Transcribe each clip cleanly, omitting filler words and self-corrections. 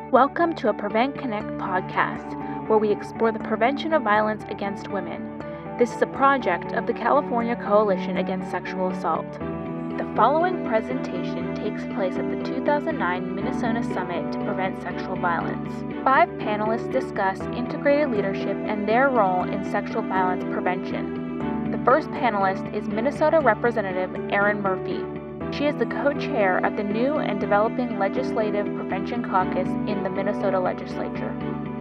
Welcome to a Prevent Connect podcast, where we explore the prevention of violence against women. This is a project of the California Coalition Against Sexual Assault. The following presentation takes place at the 2009 Minnesota Summit to Prevent Sexual Violence. 5 panelists discuss integrated leadership and their role in sexual violence prevention. The first panelist is Minnesota Representative Erin Murphy. She is the co-chair of the new and developing Legislative Prevention Caucus in the Minnesota Legislature.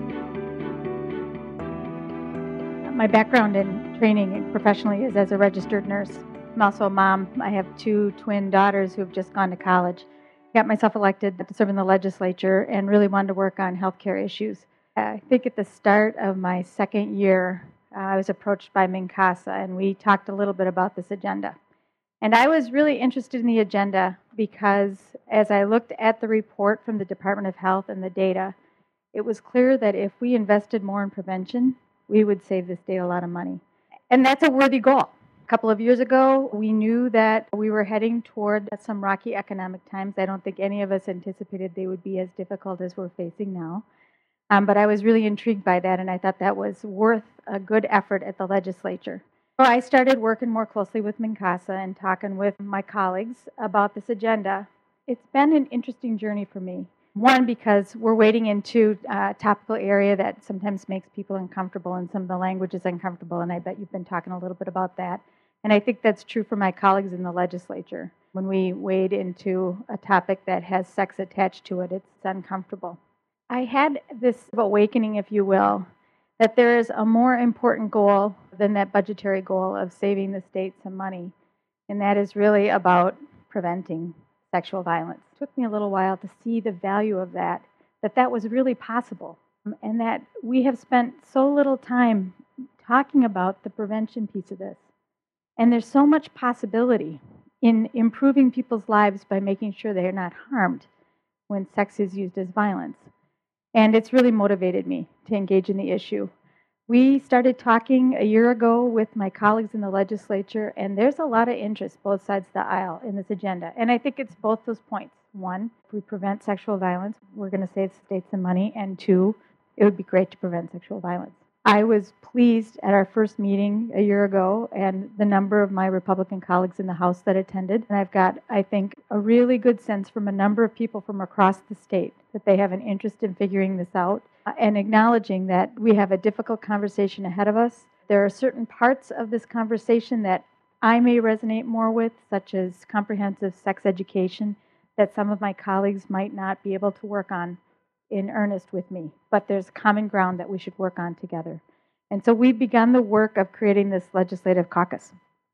My background in training professionally is as a registered nurse. I'm also a mom. I have 2 twin daughters who have just gone to college. Got myself elected to serve in the legislature and really wanted to work on healthcare issues. I think at the start of my second year, I was approached by MNCASA, and we talked a little bit about this agenda. And I was really interested in the agenda because as I looked at the report from the Department of Health and the data, it was clear that if we invested more in prevention, we would save the state a lot of money. And that's a worthy goal. A couple of years ago, we knew that we were heading toward some rocky economic times. I don't think any of us anticipated they would be as difficult as we're facing now. But I was really intrigued by that, and I thought that was worth a good effort at the legislature. So I started working more closely with MNCASA and talking with my colleagues about this agenda. It's been an interesting journey for me. One, because we're wading into a topical area that sometimes makes people uncomfortable, and some of the language is uncomfortable, and I bet you've been talking a little bit about that. And I think that's true for my colleagues in the legislature. When we wade into a topic that has sex attached to it, it's uncomfortable. I had this awakening, if you will, that there is a more important goal than that budgetary goal of saving the state some money, and that is really about preventing sexual violence. It took me a little while to see the value of that was really possible, and that we have spent so little time talking about the prevention piece of this. And there's so much possibility in improving people's lives by making sure they are not harmed when sex is used as violence. And it's really motivated me to engage in the issue. We started talking a year ago with my colleagues in the legislature, and there's a lot of interest both sides of the aisle in this agenda. And I think it's both those points. 1, if we prevent sexual violence, we're going to save the state some money. And 2, it would be great to prevent sexual violence. I was pleased at our first meeting a year ago and the number of my Republican colleagues in the House that attended. And I've got, I think, a really good sense from a number of people from across the state that they have an interest in figuring this out and acknowledging that we have a difficult conversation ahead of us. There are certain parts of this conversation that I may resonate more with, such as comprehensive sex education, that some of my colleagues might not be able to work on in earnest with me, but there's common ground that we should work on together. And so we've begun the work of creating this legislative caucus.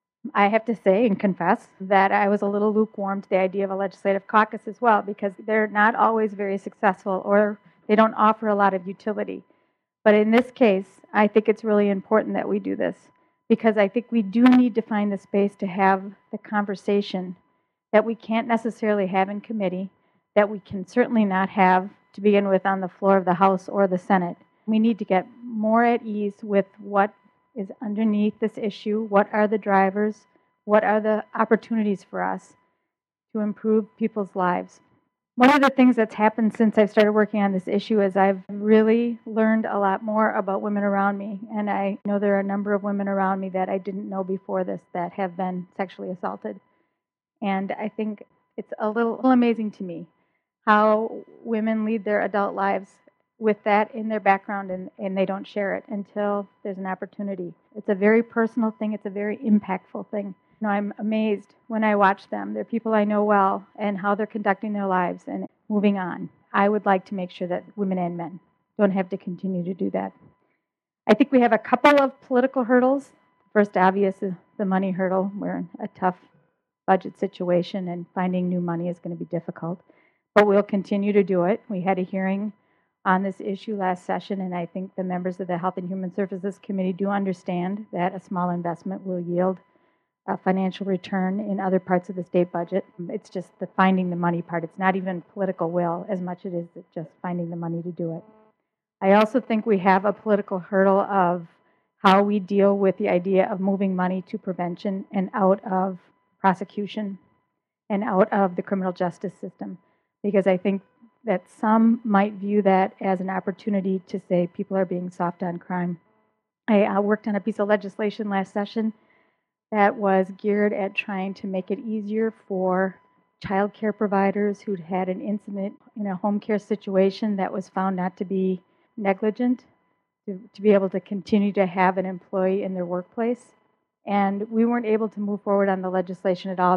I have to say and confess that I was a little lukewarm to the idea of a legislative caucus as well, because they're not always very successful or they don't offer a lot of utility. But in this case, I think it's really important that we do this, because I think we do need to find the space to have the conversation that we can't necessarily have in committee, that we can certainly not have to begin with on the floor of the House or the Senate. We need to get more at ease with what is underneath this issue, what are the drivers, what are the opportunities for us to improve people's lives. One of the things that's happened since I've started working on this issue is I've really learned a lot more about women around me, and I know there are a number of women around me that I didn't know before this that have been sexually assaulted. And I think it's a little amazing to me how women lead their adult lives with that in their background, and they don't share it until there's an opportunity. It's a very personal thing. It's a very impactful thing. You know, I'm amazed when I watch them. They're people I know well and how they're conducting their lives and moving on. I would like to make sure that women and men don't have to continue to do that. I think we have a couple of political hurdles. First obvious is the money hurdle. We're in a tough budget situation, and finding new money is going to be difficult. But we'll continue to do it. We had a hearing on this issue last session, and I think the members of the Health and Human Services Committee do understand that a small investment will yield a financial return in other parts of the state budget. It's just the finding the money part. It's not even political will as much as it is just finding the money to do it. I also think we have a political hurdle of how we deal with the idea of moving money to prevention and out of prosecution and out of the criminal justice system. Because I think that some might view that as an opportunity to say people are being soft on crime. I worked on a piece of legislation last session that was geared at trying to make it easier for child care providers who'd had an incident in a home care situation that was found not to be negligent to be able to continue to have an employee in their workplace. And we weren't able to move forward on the legislation at all